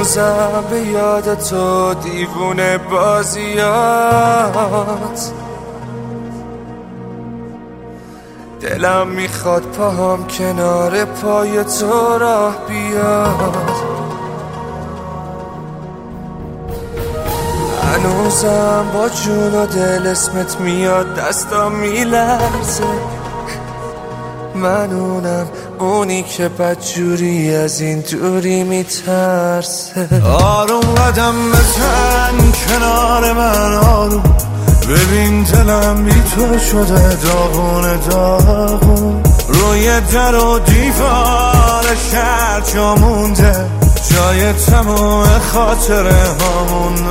هنوزم به یاد تو دیوونه بازیات. دلم میخواد پاهم کنار پای تو راه بیاد. هنوزم با جون و دل اسمت میاد، دستم میلرزه. من اونی که بدجوری از این دوری میترسه. آروم قدم بزن کنار من، آروم ببین دلم بی تو شده داغون داغون. روی در و دیوار شهر جا مونده، جای تموم خاطره هامون.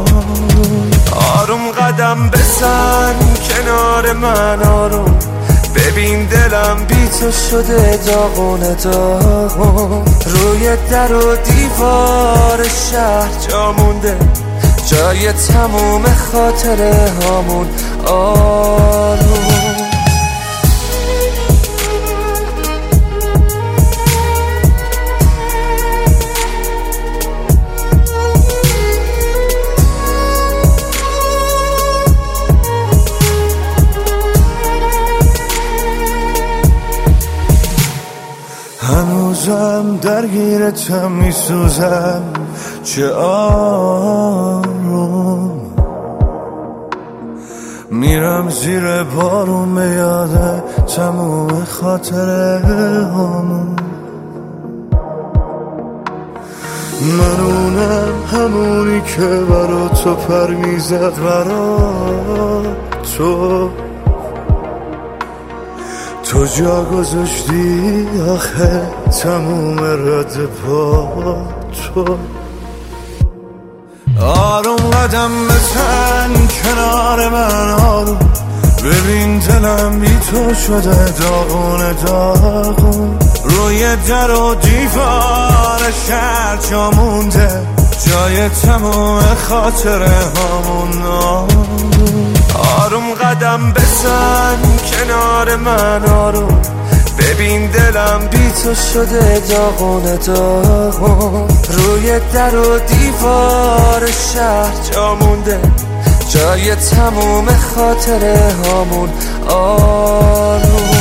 آروم قدم بزن کنار من، آروم ببین دلم بی تو شده داغون داغون. روی در و دیوار شهر جا مونده، جای تموم خاطره هامون. آروم هنوزم درگیرتم میسوزم، چه آروم میرم زیر بارون به یاد تموم خاطره همون. من همونی که برا تو پر میزد، برا تو جا گذاشتی آخه تموم رد پا تو. آروم قدم بزن کنار من، آروم ببین دلم بی تو شده داغون داغون. روی در و دیوار شهر جا مونده، جای تموم خاطره هامون. آروم قدم بزن کنار من، آروم ببین دلم بی تو شده داغون داغون. روی در و دیوار شهر جا مونده، جای تموم خاطره هامون. آروم